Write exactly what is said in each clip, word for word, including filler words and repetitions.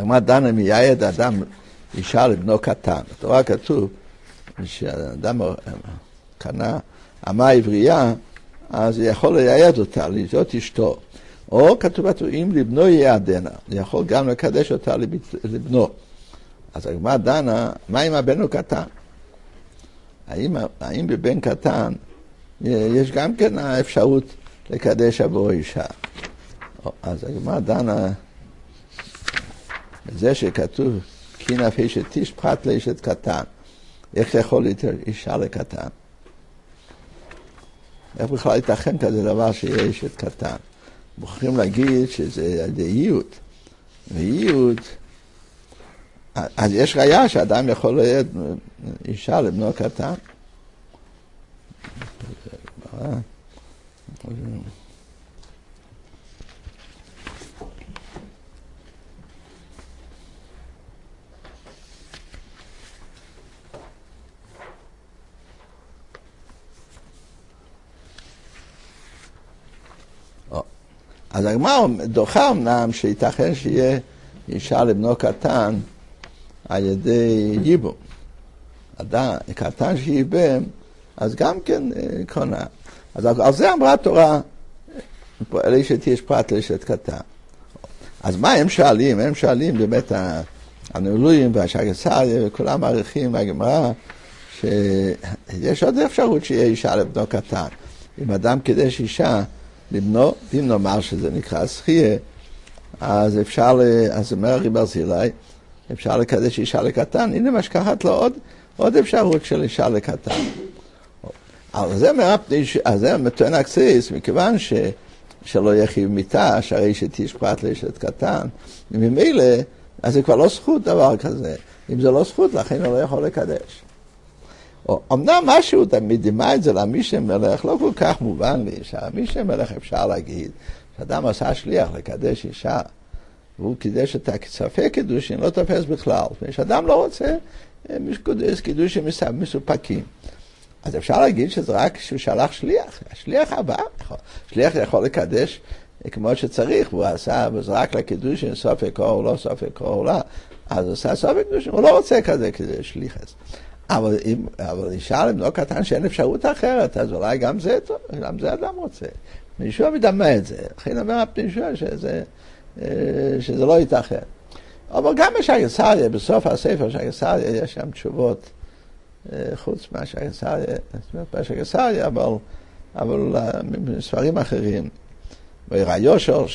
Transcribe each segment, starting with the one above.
הגמרא דנה מייעד אדם אישה לבנו קטן. בתורה כתוב שאדם קנה אמה עברייה, אז הוא יכול לייעד אותה, להיות אשתו. או כתוב בתורה, אם לבנו ייעדנה, הוא יכול גם לקדש אותה לבנו. אז הגמרא דנה, מה אם הבן הוא קטן? האם, האם בבן קטן יש גם כן האפשרות לקדש עבור אישה? אז הגמרא דנה בזה שכתוב כי נף אשת איש פרט לאשת קטן. איך יכול להיות אישה לקטן? איך בכלל ייתכן כזה דבר שיהיה אשת קטן? מוכרחים להגיד שזה על ידי ייעוד. וייעוד, אז יש ראיה שאדם יכול להיות אישה לבנו קטן. אז הגמרא דוחה אמנם שייתכן שיהיה אישה לבנו קטן על ידי ייבום. אדם קטן שייבם, אז גם כן קונה. אז על זה אמרה התורה, לאשת יש פרט לאשת קטן. אז מה הם שואלים? הם שואלים באמת הנעלויים והשגסריה וכולם מעריכים מהגמרא שיש עוד אפשרות שיהיה אישה לבנו קטן. אם אדם קידש אישה לבנו, אם נאמר שזה נקרא זכייה, אז אפשר, אז אומר רבי ברזילי, אפשר לקדש אישה לקטן, הנה משכחת לו עוד, עוד אפשרות של אישה לקטן. אבל זה מרפני, אז זה מתואן אקסיס, מכיוון ש, שלא יחיב מיתה, שהרי שתיש פרט לאשת קטן, וממילא, אז זה כבר לא זכות דבר כזה. אם זה לא זכות, לכן הוא לא יכול לקדש. אמנם משהו תמיד דימה את זה למישה מלך, לא כל כך מובן לי, שהמישה מלך אפשר להגיד, שאדם עשה שליח לקדש אישה, והוא קידש את ספק קידושין, לא תופס בכלל, ושאדם לא רוצה קידושין מסופקים. אז אפשר להגיד שזה רק שהוא שלח שליח, השליח הבא, שליח יכול לקדש כמו שצריך, והוא עשה, וזה רק לקידושין ספק או לא ספק או לא, אז הוא עשה ספק קידושין, הוא לא רוצה כזה כזה שליחס. אבל, אם, אבל אישה לבנו קטן שאין אפשרות אחרת, אז אולי גם זה טוב, גם זה אדם רוצה. מישהו מדמה את זה, לכן אומר הפנישוע שזה, שזה לא ייתכן. אבל גם בשגסריה, בסוף הספר שגסריה, יש שם תשובות חוץ מהשגסריה, בשגסריה, אבל, אבל מספרים אחרים. וירא יושר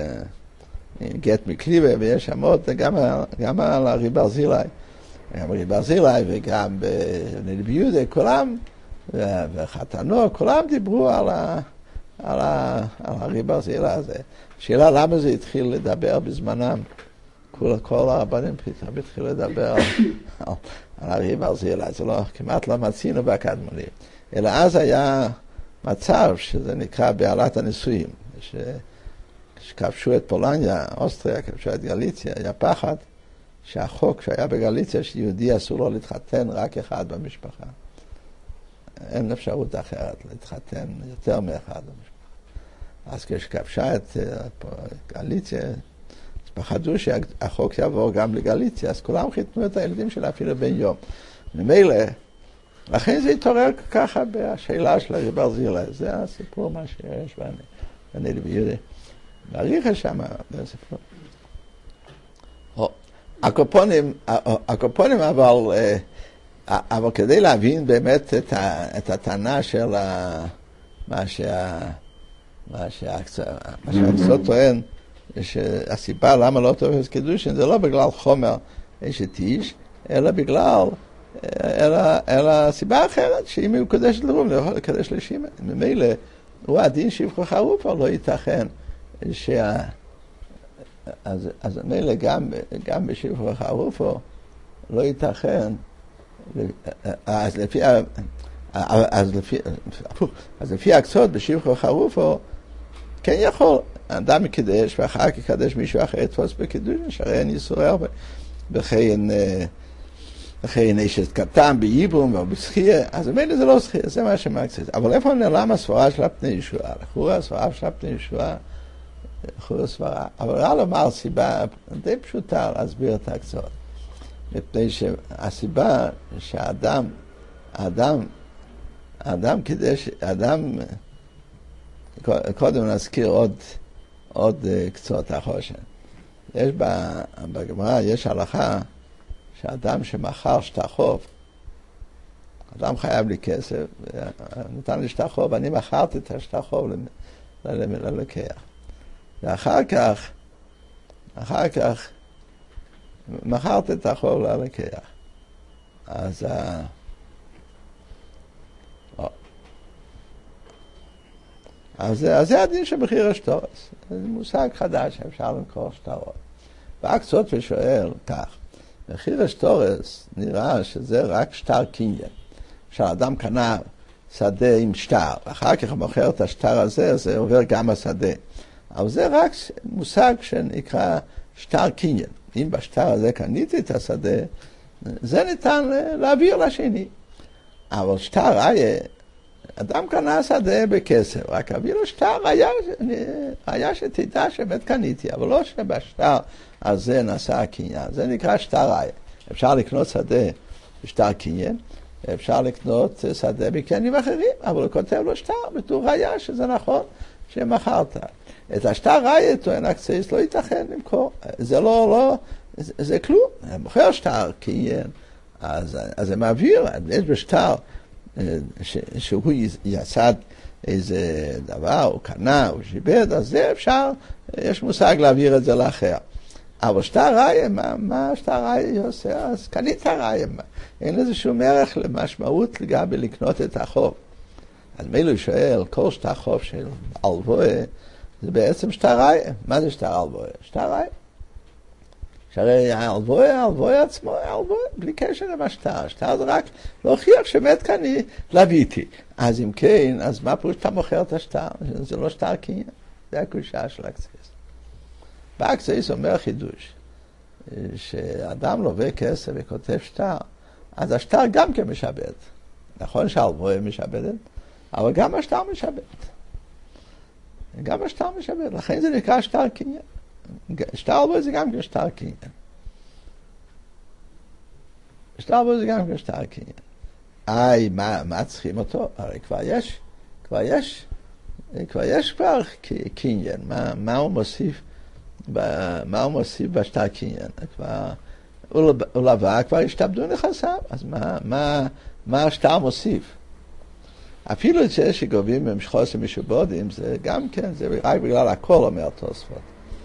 שגט מקליבה, ויש שם עוד, גם, גם על רבי ברזילי. גם רבי ברזילי וגם בנביא יהודה, כולם, וחתנו, כולם דיברו על, ה, על, ה, על הרבי ברזילי הזה. שאלה למה זה התחיל לדבר בזמנם, כל, כל הרבנים פתאום התחיל לדבר על, על, על הרבי ברזילי, זה לא, כמעט לא מצינו בקדמונים. אלא אז היה מצב שזה נקרא בעלת הנישואים, שכבשו את פולניה, אוסטריה, כבשו את גליציה, היה פחד. שהחוק שהיה בגליציה שיהודי אסור לו להתחתן רק אחד במשפחה. אין אפשרות אחרת להתחתן יותר מאחד במשפחה. אז כשכבשה את גליציה, אז פחדו שהחוק יעבור גם לגליציה, אז כולם חיתנו את הילדים שלה אפילו בן יום. ממילא, לכן זה התעורר ככה בשאלה של רבי ברזילי. זה הסיפור מה שיש בנביא יהודה. מעריך שם, זה הסיפור. הקופונים, הקופונים אבל, אבל כדי להבין באמת את, ה, את הטענה של ה, מה שה, מה שהקצות טוען, שהסיבה למה לא תופס קידושין זה לא בגלל חומר אשת איש, אלא בגלל, אלא, אלא סיבה אחרת, שאם היא קודשת לרום, לא יכול לקדש לשימה. ממילא, הוא הדין שבחו חרופה, לא ייתכן שה... אז, אז מילא גם, גם בשבחו חרופו לא ייתכן, אז לפי, אז לפי, אז לפי הקצות בשבחו חרופו, כן יכול, אדם יקדש ואחר כך יקדש מישהו אחר יתפוס בקידוש, שהרי אין איסור הרבה, בכן, בכן אשת קטן בייבום או בזכייה, אז מילא זה לא זכייה, זה מה שמקצת. אבל איפה נעלם הספרה של הפני ישועה? לכאורה הספרה של הפני ישועה, חוץ סברה. אבל רע לומר סיבה די פשוטה להסביר את הקצות. מפני שהסיבה שהאדם, האדם, האדם כדי ש... האדם, קודם נזכיר עוד, עוד קצות החושן. יש בגמרא, יש הלכה שאדם שמכר שטר חוב, אדם חייב לי כסף, נתן לי שטר חוב, אני מכרתי את השטר חוב ללקח. ואחר כך, אחר כך, מכרתי את החוב ללקח. אז ה... אז זה הדין של מחיר השטורס. זה מושג חדש שאפשר למכור שטרות. והקצות ושואל כך, מחיר השטורס נראה שזה רק שטר קניין. כשאדם קנה שדה עם שטר, ואחר כך מוכר את השטר הזה, זה עובר גם השדה. אבל זה רק מושג שנקרא שטר קניין. אם בשטר הזה קניתי את השדה, זה ניתן להעביר לשני. אבל שטר היה, אדם קנה שדה בכסף, רק אביא לו שטר, היה, היה שתדע שבאמת קניתי, אבל לא שבשטר הזה נעשה הקניין. זה נקרא שטר היה. אפשר לקנות שדה בשטר קניין, אפשר לקנות שדה בקניינים אחרים, אבל הוא כותב לו שטר בתור ראיה שזה נכון שמכרת. את השטר ראיה טוען הקצייס לא ייתכן למכור. זה לא, לא, זה, זה כלום. מוכר שטר קניין, אז, אז זה מעביר, יש בשטר ש, שהוא יסד איזה דבר, הוא קנה, הוא שיבד, אז זה אפשר, יש מושג להעביר את זה לאחר. אבל שטר ראיה, מה, מה שטר ראיה עושה? אז קנית ראיה, אין לזה שום ערך למשמעות לגבי לקנות את החוב. אז מילא שואל, כל שטר חוב של הלוואה, זה בעצם שטר ראיה. מה זה שטר הלוואה? שטר ראיה. שהרי הלוואה, הלוואה עצמו, הלוואה, בלי קשר עם השטר. השטר זה רק להוכיח שבאמת קני, לוויתי. אז אם כן, אז מה פירוש שאתה מוכר את השטר? זה לא שטר קניין. זה הקושייה של הקצייס. והקצייס אומר חידוש, שאדם לווה כסף וכותב שטר, אז השטר גם כן משבד. נכון שההלוואה משבדת, אבל גם השטר משבד. גם השטר משבד, לכן זה נקרא שטר קניין. שטר הלוואה זה גם כן שטר קניין. שטר הלוואה זה גם כן שטר קניין. איי, מה, מה צריכים אותו? הרי כבר יש, כבר יש, כבר יש כבר קניין. מה, מה הוא מוסיף? מה הוא מוסיף בשטר קניין? כבר, הוא לווה, כבר השתבדו נכסיו, אז מה, מה, מה השטר מוסיף? אפילו את זה שגובים במשחוסים משובודים, זה גם כן, זה רק בגלל הכל אומר תוספות.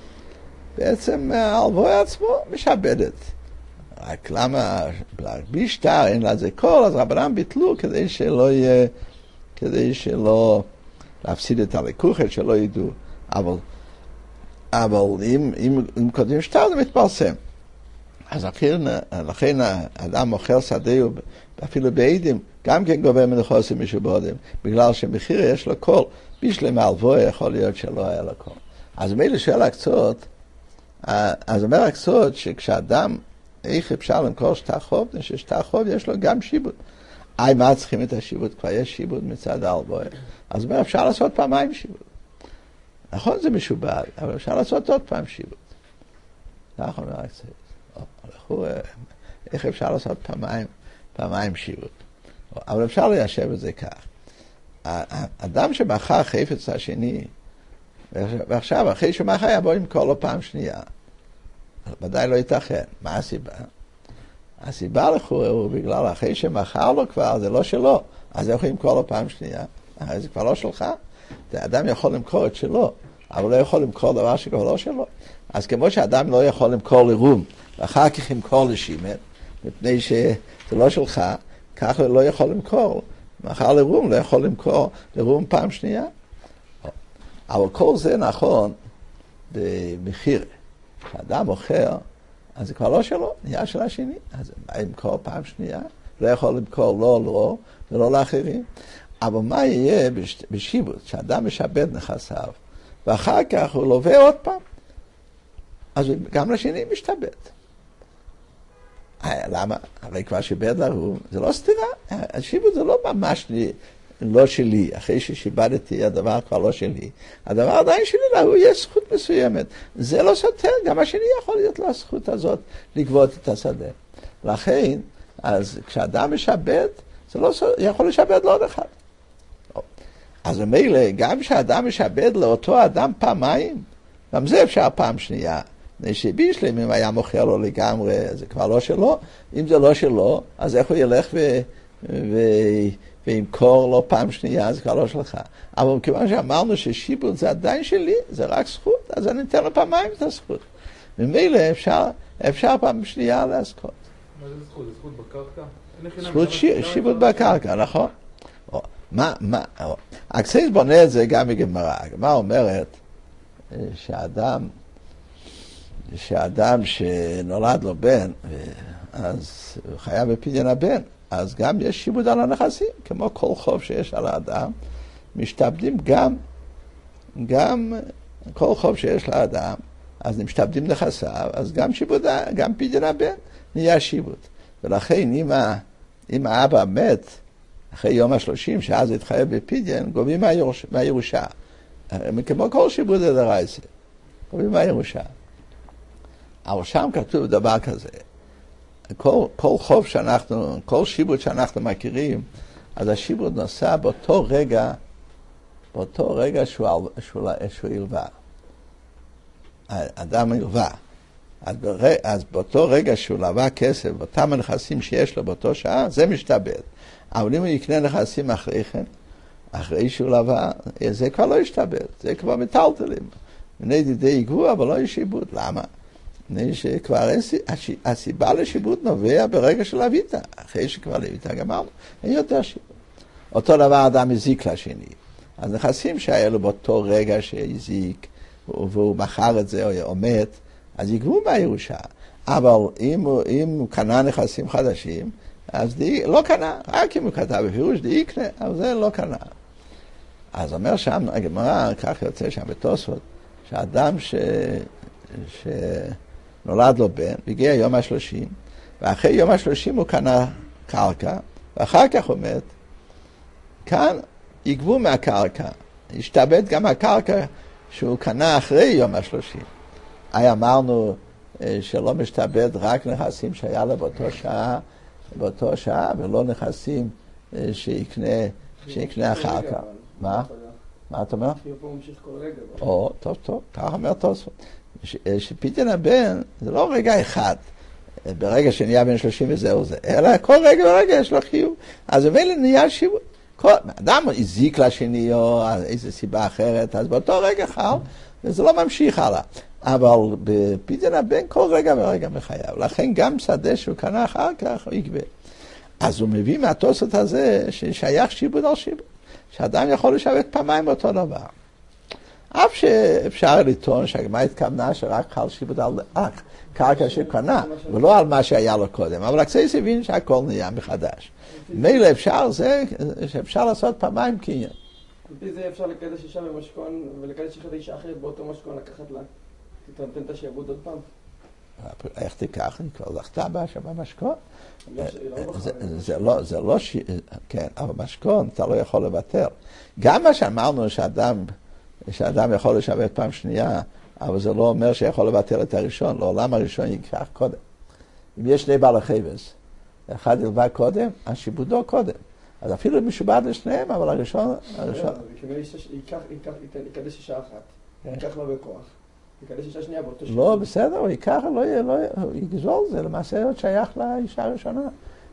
בעצם ההלוואה עצמו משבדת. רק למה, בלי שטר אין לה זה כל, אז רבנם ביטלו כדי שלא יהיה, כדי שלא להפסיד את הלקוחת, שלא ידעו. אבל, אבל אם, אם, אם קודם שטר זה מתפרסם. אז לכן, לכן האדם מוכר שדה, אפילו בעדים, גם כן גובה מנכוסים משובודים, בגלל שמחיר יש לו כל, בשלם ההלוואה יכול להיות שלא היה לו כל. אז מילא שואל הקצות, אז אומר הקצות שכשאדם, איך אפשר למכור שטר חוב, ששטר חוב יש לו גם שיבוד. איי, מה צריכים את השיבוד? כבר יש שיבוד מצד ההלוואה. אז אומר, אפשר לעשות פעמיים שיבוד. נכון, זה משובד, אבל אפשר לעשות עוד פעם שיבוד. נכון, אומר הקצות. איך אפשר לעשות פעמיים, פעמיים שיבוד? אבל אפשר ליישב את זה כך. האדם שמכר חפץ השני, ועכשיו, אחרי שמכר יבוא למכור לו פעם שנייה. ודאי לא ייתכן. מה הסיבה? הסיבה לכאורה הוא בגלל אחרי שמכר לו כבר, זה לא שלו. אז זה יכול למכור לו פעם שנייה. זה כבר לא שלך. האדם יכול למכור את שלו, אבל לא יכול למכור דבר שכבר לא שלו. אז כמו שאדם לא יכול למכור לרום, ואחר כך למכור לשימן, מפני שזה לא שלך, כך לא יכול למכור. מכר לרום, לא יכול למכור לרום פעם שנייה. אבל כל זה נכון במחיר. כשאדם מוכר, אז זה כבר לא שלו, נהיה של השני. אז מה ימכור פעם שנייה? לא יכול למכור לא לא ולא לאחרים. אבל מה יהיה בשיבוד? כשאדם משבד נכסיו, ואחר כך הוא לווה עוד פעם, אז גם לשני משתבד. למה? הרי כבר שיבד לרום, זה לא סתירה. השיבוד זה לא ממש לא שלי, אחרי ששיבדתי הדבר כבר לא שלי, הדבר עדיין שלי, להוא יש זכות מסוימת. זה לא סותר, גם השני יכול להיות לו הזכות הזאת לגבות את השדה. לכן, אז כשאדם משבד, זה לא יכול לשבד לעוד אחד. אז ממילא, גם כשאדם משבד לאותו אדם פעמיים, גם זה אפשר פעם שנייה. שבישלם, אם היה מוכר לו לגמרי, זה כבר לא שלו. אם זה לא שלו, אז איך הוא ילך ו... ו... וימכור לו פעם שנייה, זה כבר לא שלך. אבל כיוון שאמרנו ששיבוד זה עדיין שלי, זה רק זכות, אז אני אתן לו פעמיים את הזכות. ממילא אפשר, אפשר פעם שנייה להזכות. מה זה זכות? זה זכות בקרקע? זכות שיבוד בקרקע, נכון. מה, מה, אקסיס בונה את זה גם בגמרא. הגמרא אומרת שאדם, שאדם שנולד לו בן, אז הוא חייב בפדיון הבן, אז גם יש שיבוד על הנכסים, כמו כל חוב שיש על האדם, משתבדים גם, גם כל חוב שיש לאדם, אז משתבדים נכסיו, אז גם שיבוד, גם פדיון הבן נהיה שיבוד. ולכן אם, אם האבא מת, אחרי יום השלושים, שאז התחייב בפדיון, גובים מהירוש, מהירושה. כמו כל שיבוד דרייסה, גובים מהירושה. אבל שם כתוב דבר כזה, כל, כל חוב שאנחנו, כל שיבוד שאנחנו מכירים, אז השיבוד נעשה באותו רגע, באותו רגע שהוא, שהוא, שהוא ילווה. אדם ילווה. אז, ברג, אז באותו רגע שהוא לווה כסף, באותם הנכסים שיש לו באותו שעה, זה משתבד. אבל אם הוא יקנה נכסים אחרי כן, אחרי שהוא לווה, זה כבר לא ישתבד, זה כבר מטלטלים. בני דידי יגבו, אבל לא יש שיבוד. למה? בני שכבר אין, הסיבה לשיבוד נובע ברגע של לווית. אחרי שכבר לווית גמרנו, אין יותר שיבוד. אותו דבר אדם הזיק לשני. אז נכסים שהיה לו באותו רגע שהזיק, והוא מכר את זה או עומד, אז יגבו מהירושה. אבל אם, אם הוא קנה נכסים חדשים, אז די, לא קנה, רק אם הוא כתב בפירוש די יקנה, אבל זה לא קנה. אז אומר שם, הגמרא, כך יוצא שם בתוספות, שאדם ש... שנולד לו בן, והגיע יום השלושים, ואחרי יום השלושים הוא קנה קרקע, ואחר כך הוא מת, כאן יגבו מהקרקע, ישתבד גם הקרקע שהוא קנה אחרי יום השלושים. היי אמרנו שלא משתבד רק נכסים שהיה לו באותו שעה, באותו שעה, ולא נכסים שיקנה, שיקנה אחר כך. מה? מה אתה אומר? או, טוב, טוב, כך אומר תוספות. שפדיון הבן זה לא רגע אחד, ברגע שנהיה בן שלושים וזהו זה, אלא כל רגע ורגע יש לו חיוב. אז מילא נהיה שיבוד. אדם הזיק לשני או איזו סיבה אחרת, אז באותו רגע חל, וזה לא ממשיך הלאה. אבל בפדיון הבן כל רגע ורגע מחייב. לכן גם שדה שהוא קנה אחר כך הוא יגבה. אז הוא מביא מהתוספות הזה ששייך שיבוד על שיבוד. שאדם יכול לשווק פעמיים באותו דבר. אף שאפשר לטעון שהגמרא התכוונה שרק חל שיבוד על קרקע שקנה, ולא על מה שהיה לו קודם. אבל אקסיס הבין שהכל נהיה מחדש. מילא אפשר זה, שאפשר לעשות פעמיים קניין. לפי זה אפשר לקדש אישה במשכון, ולקדש אישה אישה אחרת באותו משכון, לקחת לה, תתנתן את השיעבוד עוד פעם. איך תיקח? אני כבר זכתה בה שבמשכון. זה לא, זה לא, כן, אבל משכון אתה לא יכול לוותר. גם מה שאמרנו שאדם, שאדם יכול לשוות פעם שנייה, אבל זה לא אומר שיכול לוותר את הראשון, לעולם הראשון ייקח קודם. אם יש שני בעלי חפץ, אחד ילווה קודם, אז שיבודו קודם. אז אפילו משובד לשניהם, אבל הראשון, הראשון... יקדש אישה אחת, ייקח לו בכוח. יקדש אישה שנייה באותו שנייה. לא, בסדר, הוא ייקח, הוא יגזול, זה למעשה עוד שייך לאישה הראשונה.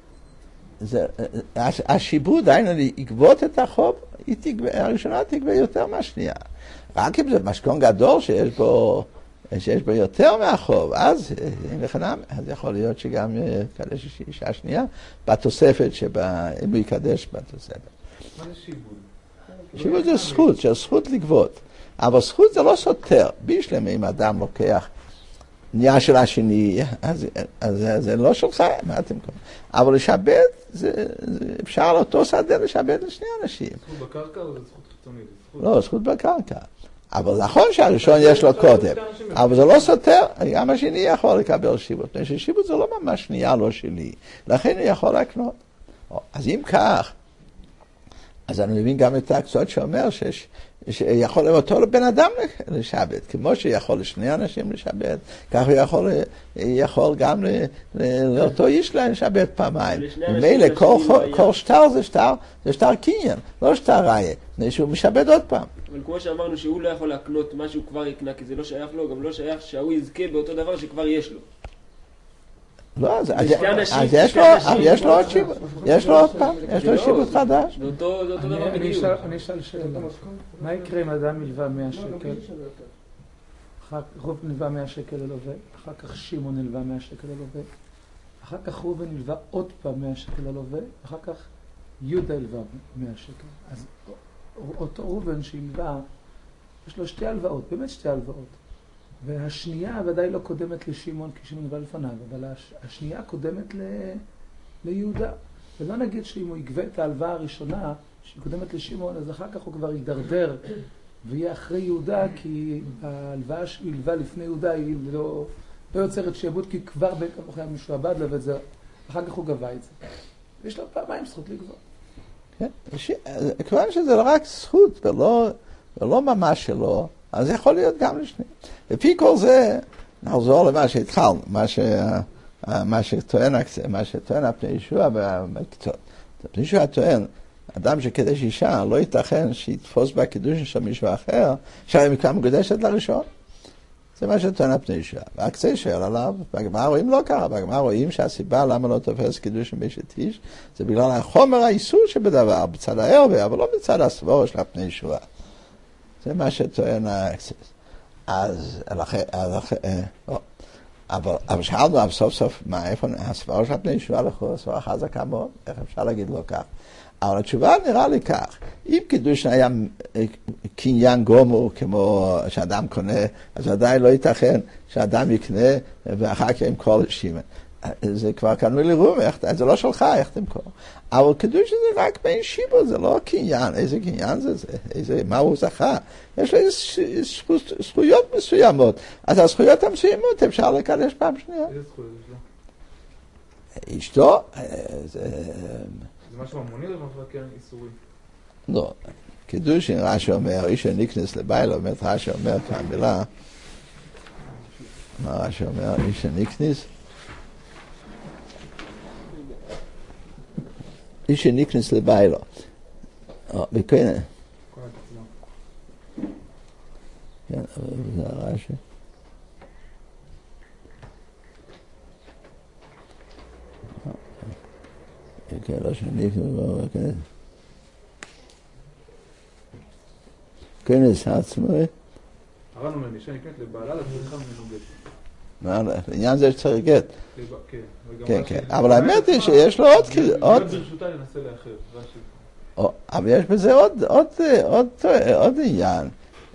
השיבוד, היינו לגבות את החוב, הראשונה תגבה יותר מהשנייה. רק אם זה משכון גדול שיש בו... שיש בו יותר מהחוב, אז אם לחנם, אז יכול להיות שגם יקדש אישה שנייה, בתוספת שבה, אם הוא יקדש בתוספת. מה זה שיבוד? שיבוד זה זכות, זה זכות לגבות. אבל זכות זה לא סותר. בישלם אם אדם לוקח נהיה של השני, אז, אז זה לא שלך, מה אתם קוראים? אבל לשבד, זה, זה, אפשר על אותו שדה לשבד לשני אנשים. זכות בקרקע או זה זכות חיצונית? לא, זכות בקרקע. אבל נכון שהראשון יש לו קודם, אבל זה לא סותר, גם השני יכול לקבל שיבוד, ששיבוד זה לא ממש שנייה לא שלי, לכן הוא יכול לקנות. אז אם כך, אז אני מבין גם את הקצות שאומר שיש, שיכול אותו לבן אדם לשבת, כמו שיכול לשני אנשים לשבת, כך הוא יכול, יכול גם לאותו איש לשבת פעמיים. ומילא כל, כל שטר זה שטר, זה שטר קניין, לא שטר ראיה, שהוא משבת עוד פעם. אבל כמו שאמרנו שהוא לא יכול להקנות מה שהוא כבר יקנה, כי זה לא שייך לו, גם לא שייך שהוא יזכה באותו דבר שכבר יש לו. לא, אז יש לו עוד שיבוט, יש לו עוד פעם, יש לו שיבוט חדש. זה אותו דבר בדיוק. אני אשאל שאלה, מה יקרה אם אדם נלווה מאה שקל? רוב נלווה מאה שקל ללווה, אחר כך שמעון נלווה מאה שקל ללווה, אחר כך ראובן נלווה עוד פעם מאה שקל ללווה, אחר כך יהודה נלווה מאה שקל. אז אותו ראובן שהלווה, יש לו שתי הלוואות, באמת שתי הלוואות. והשנייה ודאי לא קודמת לשמעון, כי שמעון נלווה לפניו, אבל השנייה קודמת ל... ליהודה. ולא נגיד שאם הוא יגבה את ההלוואה הראשונה, שהיא קודמת לשמעון, אז אחר כך הוא כבר יידרדר ויהיה אחרי יהודה, כי ההלוואה שהוא ילווה לפני יהודה היא לא, לא יוצרת שעבוד, כי כבר בין כמוך היה משועבד לה, וזה, אחר כך הוא גבה את זה. ויש לו פעמיים זכות לגבות. כן, כיוון שזה לא רק זכות ולא, ולא ממש שלו, אז זה יכול להיות גם לשני. לפי כל זה, נחזור למה שהתחלנו, מה, ש, מה שטוען, מה שטוען הפני ישוע במקצות. הפני ישוע טוען, אדם שקידש אישה, לא ייתכן שיתפוס בה קידוש של מישהו אחר, שהרי מכאן מקודשת לראשון. זה מה שטוען הפני ישוע. והקצה שואל עליו, בגמרא רואים לא קרה, בגמרא רואים שהסיבה למה לא תופס קידוש עם אשת איש, זה בגלל החומר האיסור שבדבר, בצד הערווה, אבל לא בצד הסבור של הפני ישוע. זה מה שטוען האקסס. אז, אבל, אבל שאלנו אבל סוף סוף, מה, איפה, הסברה של הפני ישוע לכו, הסברה חזקה מאוד, איך אפשר להגיד לו כך? אבל התשובה נראה לי כך, אם קידוש היה קניין גומור, כמו שאדם קונה, אז עדיין לא ייתכן שאדם יקנה, ואחר כך ימכור לשמעון. זה כבר קנו לי רום, זה לא שלך, איך תמכור. אבל קידוש זה רק בין שיבו, זה לא קניין, איזה קניין זה, איזה, מה הוא זכה. יש לו זכויות מסוימות, אז הזכויות המסוימות אפשר לקדש פעם שנייה. איזה זכויות יש לו? אשתו, זה משהו ממוני או משהו כן איסורי? לא, קידוש, רש"י אומר, איש הנכנס לבעל, אומר, רש"י אומר כאן מילה, מה רש"י אומר, איש הנכנס, איש שנכנס לביילו. וכן, כן, אבל זה הרש"י. כן, לא שנכנס, כן. כנס עצמו. הר"ן אומר, אישה נקנית לבעלה, לצריכה ממנו גט. לעניין זה שצריך גט. כן, כן, כן. אבל האמת היא שיש לו עוד... ברשותה ננסה לאחר. אבל יש בזה עוד עניין.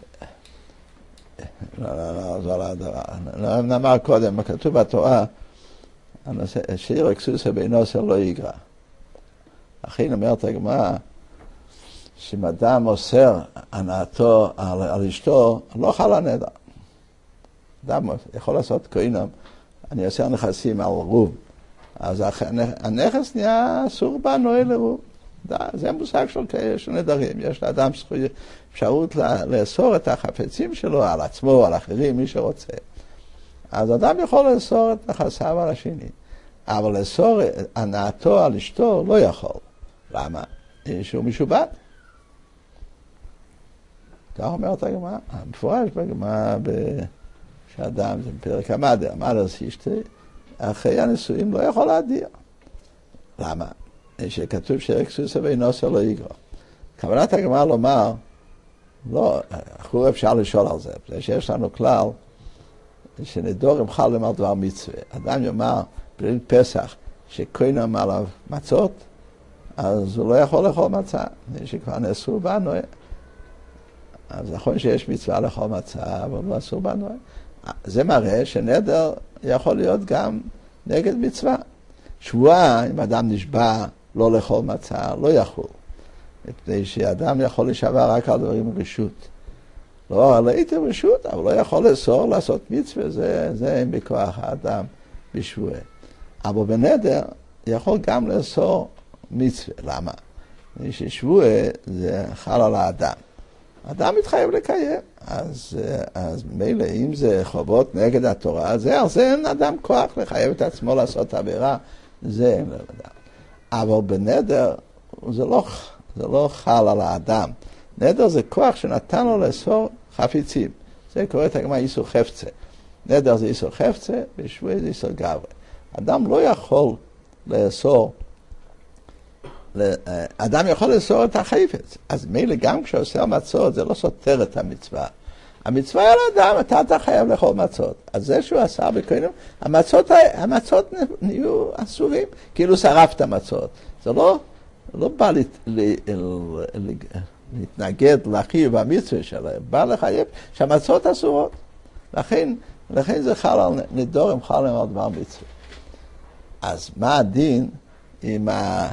לא, לא, לא, זה לא הדבר. לא נאמר קודם, כתוב בתורה, שיר אקסוסה בינוסר לא יגרע. אחי אומרת הגמרא, שאם אדם אוסר הנאתו על, על אשתו, לא חל הנדר. אדם יכול לעשות קוינום, אני אוסר נכסים על רוב. אז הנכס נהיה אסור בה נועל לרוב. זה המושג של, של נדרים. יש לאדם אפשרות לאסור את החפצים שלו על עצמו, על אחרים, מי שרוצה. אז אדם יכול לאסור את נכסיו על השני. אבל לאסור הנאתו על אשתו לא יכול. למה? שהוא משובד. כך אומרת הגמרא, המפורש בגמרא שאדם, זה בפרק המדר, המדר סישתי, אחרי הנישואים לא יכול להדיר. למה? שכתוב שאקסוסה ואינוסה לא יגרע. כוונת הגמרא לומר, לא, אחור אפשר לשאול על זה, זה שיש לנו כלל, שנדורים חלים על דבר מצווה. אדם יאמר, בליל פסח, שקוינם עליו מצות, אז הוא לא יכול לאכול מצה, שכבר נאסרו בנועה. אז נכון שיש מצווה לאכול מצה, אבל לא אסור בנועה. זה מראה שנדר יכול להיות גם נגד מצווה. שבועה, אם אדם נשבע לא לאכול מצה, לא יכול. מפני שאדם יכול לשבע רק על דברים רשות. לא, לא הייתי רשות, אבל לא יכול לאסור לעשות מצווה, זה, זה אין בכוח האדם בשבועה. אבל בנדר יכול גם לאסור מצווה. למה? ששבועה זה חל על האדם. האדם מתחייב לקיים, אז, אז מילא אם זה חובות נגד התורה, זה על זה אין אדם כוח לחייב את עצמו לעשות עבירה, זה אין לאדם. אבל בנדר זה לא, זה לא חל על האדם. נדר זה כוח שנתן לו לאסור חפיצים. זה קורא את הגמרא איסור חפצה. נדר זה איסור חפצה, ושבועה זה איסור גברי. אדם לא יכול לאסור, אדם יכול לאסור את החפץ. אז מילא גם כשעושה מצות זה לא סותר את המצווה. המצווה על האדם, אתה אתה חייב לאכול מצות. אז זה שהוא עשה בכהנים, המצות, המצות נהיו אסורים, כאילו שרפת מצות. זה לא, לא בא להת, לה, לה, להתנגד לחיוב המצווה שלהם, בא לחייב שהמצות אסורות. לכן, לכן זה חל על נדורים, חל על דבר מצווה. אז מה הדין עם ה...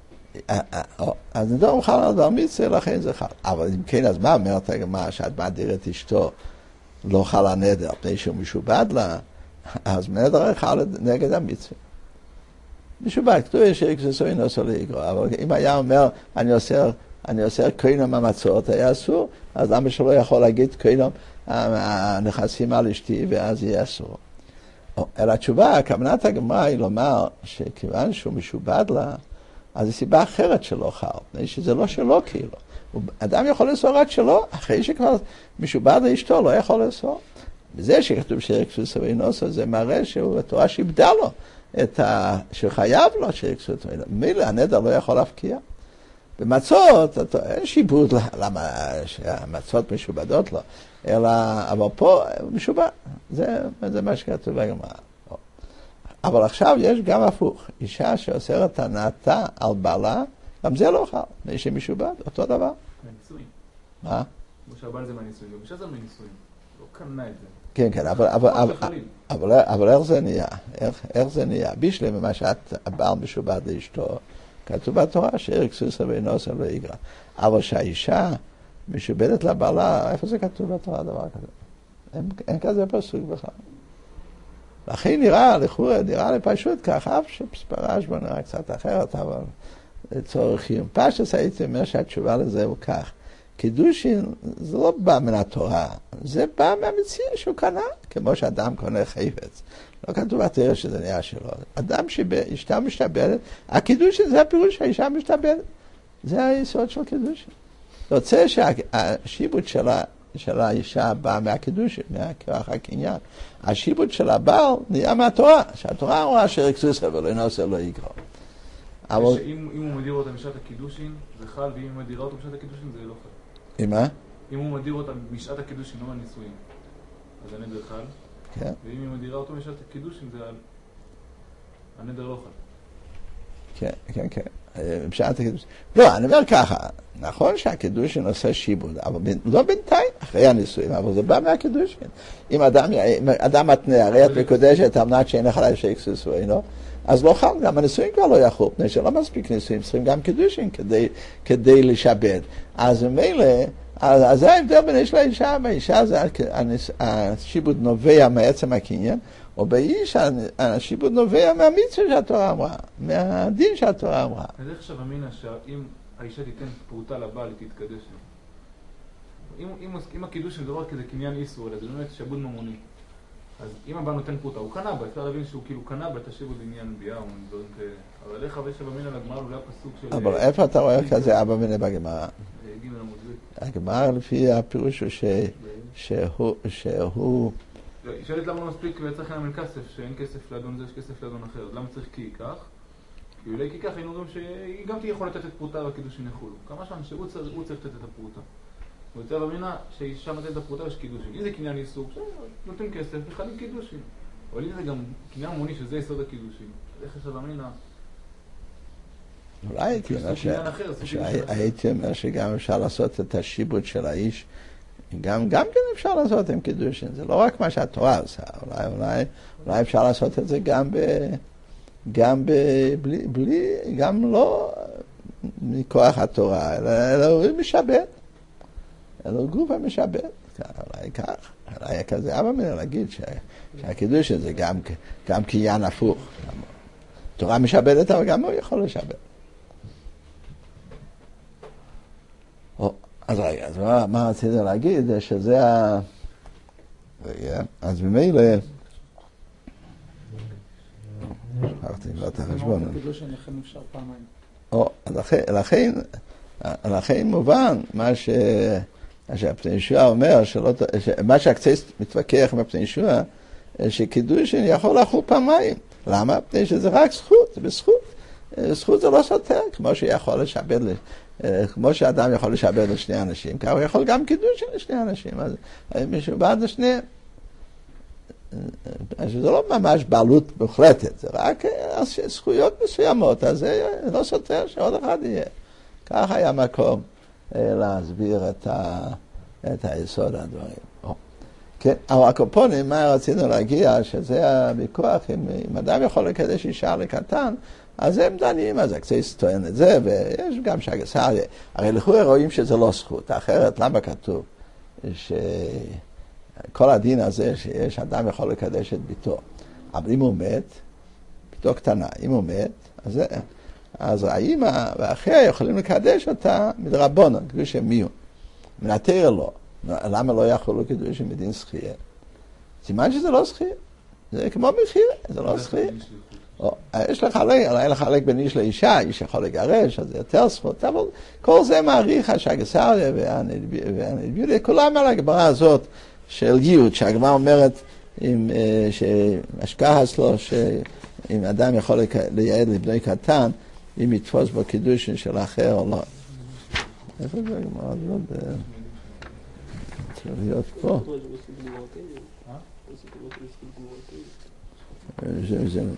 אז נדורים חל על דבר מצווה, לכן זה חל. אבל אם כן, אז מה אומרת הגמרא שאת מאדירת אשתו לא חל הנדר, פני שהוא משובד לה, אז נדר חל נגד המצווה. משובד, כתוב יש שיקססו אינו עשו להיגרו, אבל אם היה אומר, אני עושה, אני עושה כהנום המצות, היה אסור, אז למה שלא יכול להגיד כהנום הנכסים על אשתי, ואז יהיה אסור. אלא התשובה, כוונת הגמרא היא לומר שכיוון שהוא משובד לה, אז זו סיבה אחרת שלא חל, שזה לא שלו כאילו. אדם יכול לאסור רק שלו, אחרי שכבר משובד לאשתו לא יכול לאסור. וזה שכתוב שיקססו אינו עשו, זה מראה שהוא התורה שאיבדה לו. את ה... שחייב לו שיקסו את המילה. מילא הנדר לא יכול להפקיע. במצות, אין שיבוד למה שהמצות משובדות לו, אלא, אבל פה הוא משובד. זה, זה מה שכתוב בגמרא. אבל עכשיו יש גם הפוך. אישה שאוסרת הנאתה על בעלה, גם זה לא חל. מי שמשובד, אותו דבר. מהנישואים. מה? כמו שהבעל זה מהנישואים. גם אישה זה מהנישואים. לא קנה את זה. כן, כן, אבל, אבל, אבל, אבל, אבל איך זה נהיה? איך, איך זה נהיה? בשביל ממה שאת הבעל משובד לאשתו, כתוב בתורה שיקססו אינו עשו להיגרו. אבל שהאישה משובדת לבעלה, איפה זה כתוב בתורה דבר כזה? אין, אין כזה פסוק בכלל. לכן נראה, לכאורה, נראה לי פשוט כך, אף שפרש בו נראה קצת אחרת, אבל לצורך חיום. פשטוס הייתי אומר שהתשובה לזה הוא כך. קידושין זה לא בא מן התורה, זה בא מהמציאות שהוא קנה, כמו שאדם קונה חפץ. לא כתוב בתורה שזה נהיה שלו. אדם שאשתה משתבדת, הקידושין זה הפירוש שהאישה משתבדת. זה היסוד של קידושין. רוצה שהשיבוד שלה, של האישה בא מהקידושין, מהכוח הקניין. השיבוד של הבעל נהיה מהתורה, שהתורה רואה שיקססו ולא עשו להיגרו. אבל אם הוא מדיר אותה משעת הקידושין, זה חל, ואם הוא מדירה אותו משעת הקידושין, זה לא חל. עם מה? אם הוא מדיר אותה משעת הקידושין, לא מהנישואים, אז הנדר חל. כן. ואם היא מדירה אותו משעת הקידושין, זה הנדר לא חל. כן, כן, כן. משעת הקידושין. לא, אני אומר ככה, נכון שהקידושין עושה שיבוד, אבל לא בינתיים, אחרי הנישואים, אבל זה בא מהקידושין. אם אדם, אם אדם מתנה, הרי את מקודשת, אמנת שאין לך לה שיקססו אינו, אז לא חל, גם הנישואים כבר לא יחול, פני שלא מספיק נישואים, צריכים גם קידושין כדי, כדי לשבד. אז מילא, אז, אז זה ההבדל בין איש לאישה, באישה זה השיבוד נובע מעצם הקניין, או באיש השיבוד נובע מהמצווה שהתורה אמרה, מהדין שהתורה אמרה. אז איך עכשיו אמינה שאם האישה תיתן פרוטה לבעל, היא תתקדש לו? אם, אם, אם הקידושין זה לא רק כזה קניין איסור, אלא זה באמת שבוד ממוני. אז אם הבא נותן פרוטה, הוא קנה בה, אפשר להבין שהוא כאילו קנה בה את השיבוד עניין ביאה או דברים כאלה. אבל איך אבל שבמינה לגמרא אולי הפסוק של... אבל איפה אתה רואה כזה אבא מינה בגמרא? ג' עמוד ב'. הגמרא לפי הפירוש הוא שהוא... היא שואלת למה לא מספיק וצריך להם כסף, שאין כסף לאדון זה, יש כסף לאדון אחר. אז למה צריך כי ייקח? כי אולי כי כך היינו אומרים שהיא גם תהיה יכולה לתת את פרוטה והקידושין יחולו. כמה שם שהוא צריך לתת את הפרוטה. הוא יוצא במינה שאישה נותנת את הפרוטה יש קידושין. אם זה קניין איסור, נותן כסף וחלים קידושין. אבל אם זה גם קניין מוני שזה יסוד הקידושין. אז איך יש במינה? אולי הייתי אומר שגם אפשר לעשות את השיבוד של האיש, גם כן אפשר לעשות עם קידושין. זה לא רק מה שהתורה עושה. אולי אפשר לעשות את זה גם ב... גם בלי, גם לא מכוח התורה, אלא הוא משבד. אלא הוא גוף המשבד. אולי כך, אולי כזה אבא מנה להגיד שהקידוש הזה גם קניין הפוך. תורה משבדת, אבל גם הוא יכול לשבד. אז רגע, אז מה, מה רציתי להגיד? שזה ה... רגע, אז ממילא... שכחתי כבר את החשבון. זה קידוש לכן אפשר פעמיים. או, לכן, לכן מובן מה ש... שהפני ישועה אומר, שלא... מה שהקצייס מתווכח עם הפני ישועה, שקידושין יכול לחול פעמיים. למה? פני שזה רק זכות, זה בזכות. זכות זה לא סותר, כמו שיכול לשעבד, כמו שאדם יכול לשעבד לשני אנשים, ככה הוא יכול גם קידושין לשני אנשים. אז מישהו בעד לשניהם. זה לא ממש בעלות מוחלטת, זה רק זכויות מסוימות, אז זה לא סותר שעוד אחד יהיה. כך היה מקום להסביר את, ה, את היסוד הדברים. כן, אבל הקופונים, מה רצינו להגיע, שזה הוויכוח, אם, אם אדם יכול לקדש אישה לקטן, אז הם דנים, אז הקצייס טוען את זה, ויש גם שהגסה, הרי לכאורה רואים שזה לא זכות, אחרת למה כתוב שכל הדין הזה שיש אדם יכול לקדש את ביתו, אבל אם הוא מת, ביתו קטנה, אם הוא מת, אז, אז האמא והאחיה יכולים לקדש אותה מדרבנן, קדוש מיון, מן התורה לא. למה לא יכולו קידוש מדין זכייה? סימן שזה לא זכייה, זה כמו מחיר, זה לא זכייה. יש לחלק, אולי לחלק בין איש לאישה, איש יכול לגרש, אז זה יותר זכות, אבל כל זה מעריך שהגסריה והנדביוליה, כולם על הגמרא הזאת של ייעוד, שהגמרא אומרת שהשכחת לו, שאם אדם יכול לייעד לבני קטן, אם יתפוס בו קידוש של אחר או לא. איפה זה הגמרא הזאת? צריך להיות פה. זה זה...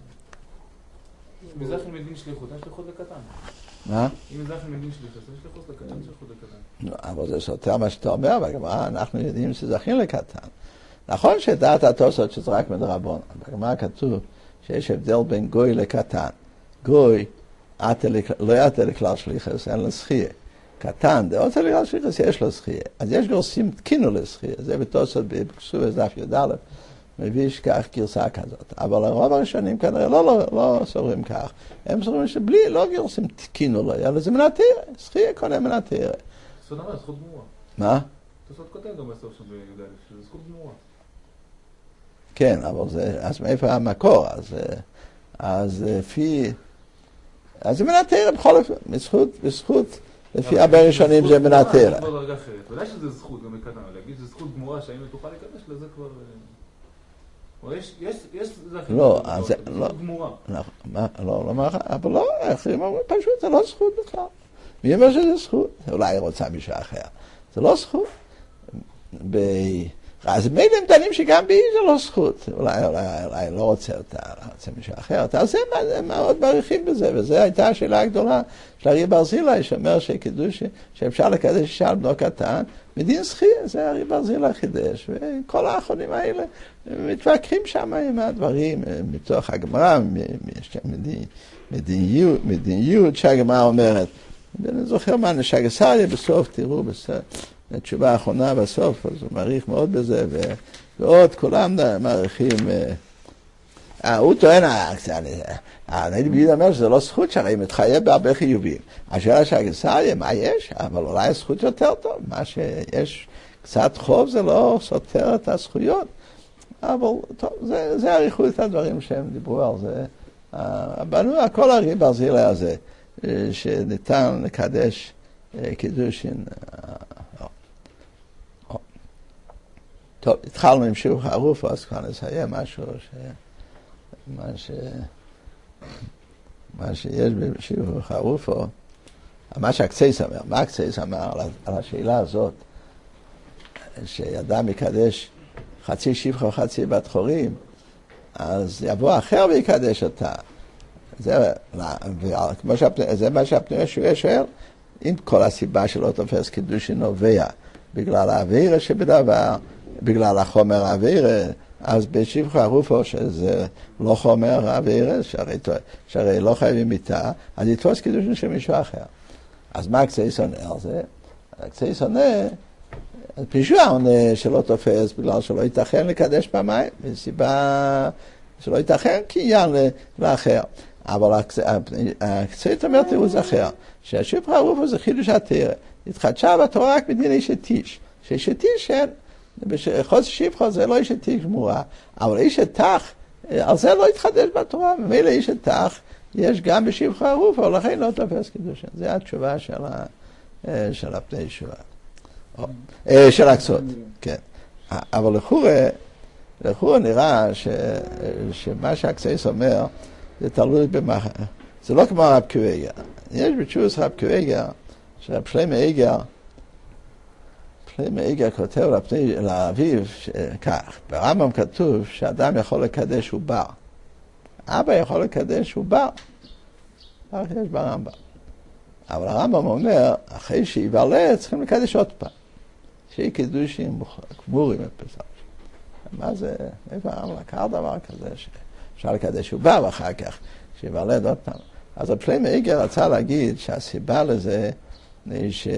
אם זכן מדין שליחות, אין שליחות לקטן. מה? אם זכן מדין שליחות, אין שליחות לקטן, אין שליחות לקטן. אבל זה סותר מה שאתה אומר, בגמרא אנחנו יודעים שזכין לקטן. נכון שדעת התוספות שזה רק מדרבנן. בגמרא כתוב שיש הבדל בין גוי לקטן. גוי לא יעתה לכלל שליחס, אין לו זכייה. קטן, זה רוצה לכלל שליחס, יש לו זכייה. אז יש גורסים תקינו לזכייה. זה בתוספות בכסובה דף י"א. מביא שכך גרסה כזאת. אבל הרוב הראשונים כנראה לא, לא, לא סוברים כך. הם סוברים שבלי, לא גרסים תקינו לו, אלא זה מנתירה. זכייה קונה מנתירה. זאת אומרת, זכות גמורה. מה? תוספות כותב גם בסוף שם בי"א, שזה זכות גמורה. כן, אבל זה, אז מאיפה המקור? אז, אז לפי, אז זה מנתירה בכל אופן, בזכות, בזכות, לפי הרבה ראשונים זה מנתירה. זה כבר דרגה אחרת. ודאי שזה זכות גם בקטן, אבל להגיד שזה זכות גמורה שהאם תוכל לקדש לזה כבר... יש, יש, יש זכות לא, אז זה, לא, גמורה. לא, לא, לא, אבל לא, אחרים אומרים פשוט, זה לא זכות בכלל. מי אומר שזה זכות? אולי היא רוצה מישהו אחר. זה לא זכות. ב... אז מילא הם דנים שגם בי זה לא זכות. אולי, אולי, אולי לא רוצה אותה, לא רוצה מישהו אחר. אז הם, הם מאוד מעריכים בזה, וזו הייתה השאלה הגדולה של הרי ברזילי, שאומר שקידוש, שאפשר לקדש אישה על בנו קטן, מדין זכייה, זה הרי ברזילי חידש, וכל האחרונים האלה מתווכחים שם עם הדברים, מתוך הגמרא, מדיניות שהגמרא אומרת. ואני זוכר מה נשגסריה בסוף, תראו בסוף. התשובה האחרונה בסוף, אז הוא מעריך מאוד בזה, ועוד כולם מעריכים, הוא טוען, הנהיד ביד אומר שזה לא זכות, שהרי מתחייב בהרבה חיובים. השאלה שהגסריה, מה יש? אבל אולי הזכות יותר טוב, מה שיש קצת חוב זה לא סותר את הזכויות, אבל טוב, זה, זה עריכו את הדברים שהם דיברו על זה. בנו הכל הרי ברזילי הזה, שניתן לקדש קידושין, טוב, התחלנו עם שיעור חרופו, אז כבר נסיים משהו ש... מה ש... מה שיש בשיעור חרופו, מה שהקצייס אומר, מה הקצייס אמר על, על השאלה הזאת, שאדם יקדש חצי שפחה או חצי בת חורים, אז יבוא אחר ויקדש אותה. זה, כמו שהפני, זה מה שהפני ישועה שואל, אם כל הסיבה שלא תופס קידושין נובע בגלל האווירה שבדבר, בגלל החומר האווירה, אז בשפחה הרופו שזה לא חומר האווירה, שהרי, שהרי לא חייבים איתה, אז יתפוס קידושין של מישהו אחר. אז מה הקצייס עונה על זה? הקצייס עונה, פישוע עונה שלא תופס בגלל שלא ייתכן לקדש פעמיים, בסיבה שלא ייתכן כי עניין לאחר. אבל הקצועית אומרת תירוץ אחר, שהשפחה הרופו זה חידוש התורה, התחדשה בתורה רק מדין איש את איש, שאיש את איש אין, חוץ שפחה זה לא איש את איש גמורה, אבל איש את תח, על זה לא התחדש בתורה, ממילא איש את תח, יש גם בשפחה הרופו, ולכן לא תופס קידושין. זו התשובה של, ה, של הפני שובה. של הקצות, כן. אבל לכאורה, לכאורה נראה ש, שמה שהקצייס אומר, זה תלוי במה, זה לא כמו רב קוויגר. יש בתשובה רב קוויגר, שרב שלמה איגר, שלמה איגר כותב לאביו כך, ברמב"ם כתוב שאדם יכול לקדש עובר. אבא יכול לקדש עובר. כך יש ברמב"ם. אבל הרמב"ם אומר, אחרי שיוולד צריכים לקדש עוד פעם. שיהיה קידושים גמורים בפסח. מה זה, איפה הרמב"ם לקח דבר כזה שאפשר לקדש עובר ואחר כך שיוולד עוד פעם. אז רב שלמה איגר רצה להגיד שהסיבה לזה ש...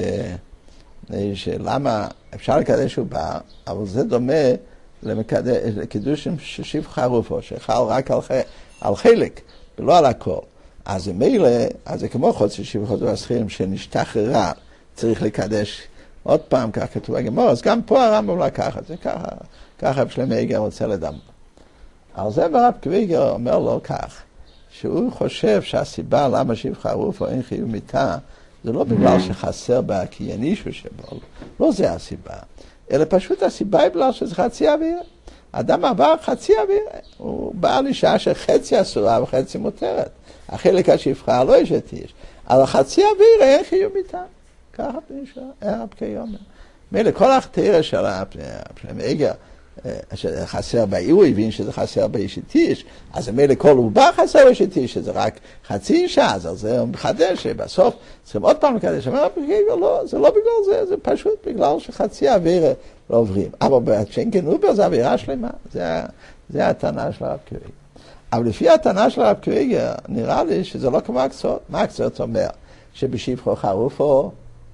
שלמה אפשר לקדש עובר, אבל זה דומה לקידושים של שפחה הרופו, שחל רק על, ח... על חלק ולא על הכל. אז מילא, אז זה כמו חוץ של שפחות והסחירים שנשתחררה, צריך לקדש עוד פעם, כך כתוב בגמרא, אז גם פה הרמב"ם לקח את זה, ככה, ככה רב שלמה איגר רוצה לדבר. על זה ברב קוויגר אומר לו כך, שהוא חושב שהסיבה למה שפחה הרופו אין חיוב מיתה, זה לא בגלל שחסר בה כי אין אישו שבו, לא זה הסיבה, אלא פשוט הסיבה היא בגלל שזה חצי אוויר. אדם עבר חצי אוויר, הוא בא לשעה שחצי אסורה וחצי מותרת. החלק השפחה לא יש את איש, אבל חצי אוויר אין חיוב מיתה. ככה פנישה, אין רב קיומר. מילא כל החתירה של הפלמגר, שחסר בה, הוא הבין שזה חסר באיש את איש, אז מילא כל עובר חסר באיש את איש, שזה רק חצי אישה, אז זה מחדש, שבסוף צריכים עוד פעם לקדש. אומר רב קיומר, לא, זה לא בגלל זה, זה פשוט בגלל שחצי אוויר לא עוברים. אבל כשאין עובר זה אווירה שלמה, זה, זה הטענה של הרב קוויגר. אבל לפי הטענה של הרב קוויגר, נראה לי שזה לא כמו הקצות. מה הקצות אומר? שבשפחה הרופו,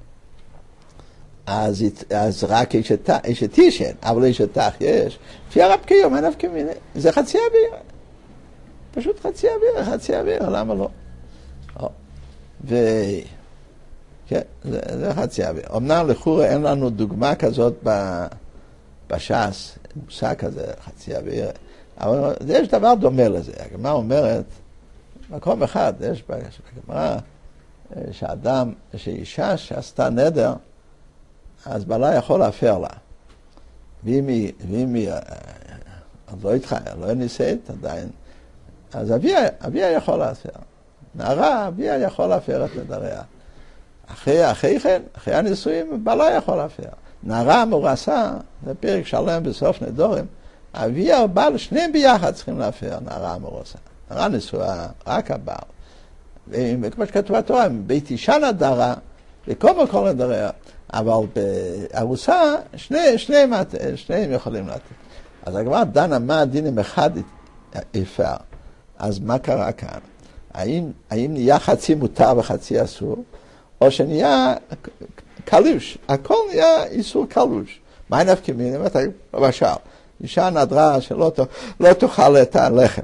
אז, אז רק יש את איש אין, אבל יש את תח יש. לפי הרב קוויגר, אין אף כמיני. זה חצי אוויר. פשוט חצי אוויר, חצי אוויר, למה לא? ו... כן, זה, זה חצי אוויר. אמנם לכאורה אין לנו דוגמה כזאת ב, בש"ס, מושג כזה, חצי אוויר. אבל יש דבר דומה לזה. הגמרא אומרת, מקום אחד, יש בגמרא, שאדם, שאישה שעשתה נדר, אז בעלה יכול להפר לה. ואם היא, ואם היא, אז לא התחיה, לא נישאת עדיין, אז אביה, אביה יכול להפר. נערה, אביה יכול להפר את נדריה. אחרי, אחרי כן, אחרי הנישואים, בעלה יכול להפר. נערה מורסה, זה פרק שלם בסוף נדורים, אביה או בעל, שניהם ביחד צריכים להפר, נערה מורסה. נערה נשואה, רק הבעל. וכמו שכתוב בתורה, בית אישה נדרה, וקודם כל נדריה, אבל בארוסה, שני, שניהם, שניהם יכולים לתת. אז הגמרא דנה מה הדין אם אחד הפר. אז מה קרה כאן? האם, האם נהיה חצי מותר וחצי אסור? או שנהיה קלוש, הכל נהיה איסור קלוש. מה אין נפקא מינה? למשל, אישה נדרה שלא לא תאכל את הלחם,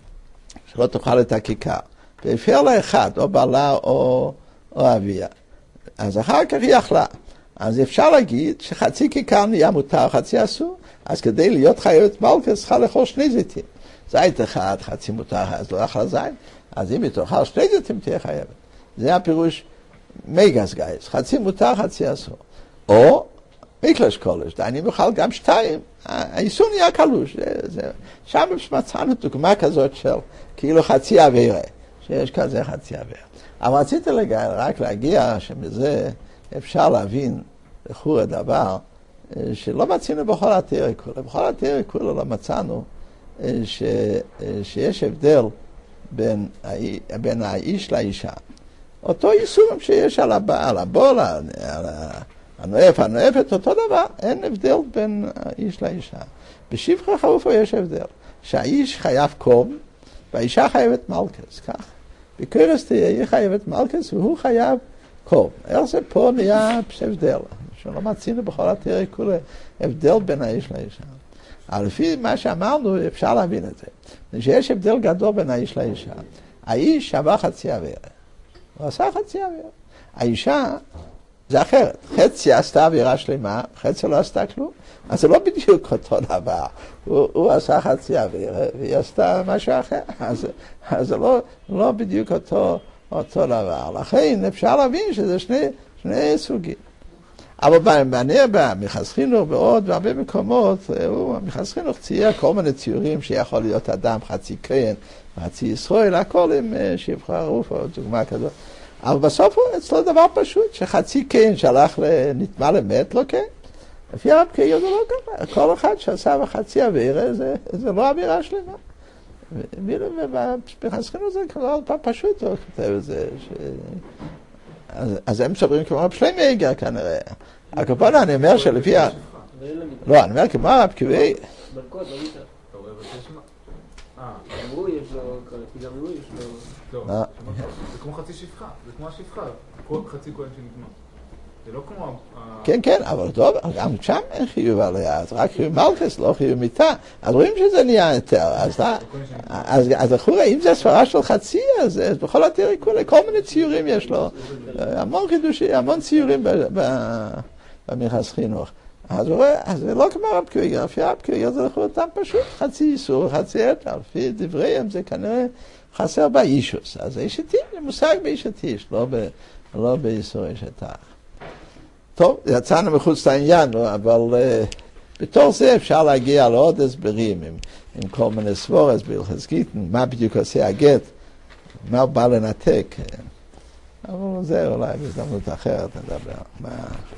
שלא תאכל את הכיכר, והפר לה אחד, או בעלה או, או אביה. אז אחר כך היא אכלה. אז אפשר להגיד שחצי כיכר נהיה מותר, חצי אסור, אז כדי להיות חייבת מלכה, צריכה לאכול שני זיתים. זית אחד, חצי מותר, אז לא אכלה זית, אז אם היא תאכל שני זיתים תהיה חייבת. זה הפירוש מגס גייס, חצי מותר, חצי אסור. או מיקלש קולש, דיינים יאכל גם שתיים, האיסור נהיה קלוש. זה, זה. שם מצאנו דוגמה כזאת של כאילו חצי אווירה, שיש כזה חצי אווירה. אבל רציתי לגע, רק להגיע שמזה אפשר להבין לכאורה דבר שלא מצאנו בכל התורה כולה. בכל התורה כולה לא מצאנו ש, שיש הבדל בין, בין האיש לאישה. אותו איסורים שיש על הבעל, הבול, על הנואף, הנואפת, אותו דבר, אין הבדל בין האיש לאישה. בשפחה הרופו יש הבדל, שהאיש חייב קום, והאישה חייבת מלכס, כך. בקרס תהיה, היא חייבת מלכס, והוא חייב קום. איך זה פה נהיה הבדל, שלא מצינו בכל התורה כולה, הבדל בין האיש לאישה. אבל לפי מה שאמרנו, אפשר להבין את זה. שיש הבדל גדול בין האיש לאישה. האיש שווה חצי עבירה. הוא עשה חצי עבירה. האישה, זה אחרת. חצי עשתה עבירה שלמה, חצי לא עשתה כלום. אז זה לא בדיוק אותו דבר. הוא, הוא עשה חצי עבירה, והיא עשתה משהו אחר. אז, אז זה לא, לא בדיוק אותו, אותו דבר. לכן אפשר להבין שזה שני, שני סוגים. אבל במחס חינוך בעוד והרבה מקומות, המחס חינוך צייר כל מיני ציורים שיכול להיות אדם חצי כהן, חצי ישראל, הכל עם שבחה ערוף או דוגמה כזאת. אבל בסוף הוא אצלו דבר פשוט, שחצי כהן שהלך נטמע למת, לא כן. לפי הרב קאיר זה לא ככה. כל אחד שעשה בחצי עבירה, זה, זה לא עבירה שלמה. ובמחס חינוך זה כבר פעם פשוט, הוא כותב את זה. ש... אז, אז הם סוברים כמו רב שלמה איגר כנראה. הקופונה, אני אומר שלפי ה... לא, אני אומר כמו רב קאיר. ברכות, לא מיטה. אתה רואה בקשמה? אה, גם הוא יש לו, גם הוא יש לו... לא, זה כמו חצי שפחה, זה כמו השפחה, חצי כהן שנגמר. זה לא כמו... כן, כן, אבל טוב, גם שם אין חיוב עליה, אז רק חיוב מלכס, לא חיוב מיטה. אז רואים שזה נהיה יותר, אז אחורה, אם זה הספרה של חצי, אז בכל התיאור כל מיני ציורים יש לו, המון חידושים, המון ציורים במחס חינוך. אז זה לא כמו רב קאיר, לפי רב קאיר זה לכאורה פשוט, חצי איסור וחצי היתר, לפי דבריהם זה כנראה חסר באישוס. אז איש איתי, זה מושג באיש איתי, לא באיסור איש איתך. טוב, יצאנו מחוץ לעניין, אבל uh, בתור זה אפשר להגיע לעוד הסברים עם, עם כל מיני סבורס בהלכות גיטין, מה בדיוק עושה הגט, מה הוא בא לנתק. אבל זה אולי בהזדמנות אחרת נדבר. מה...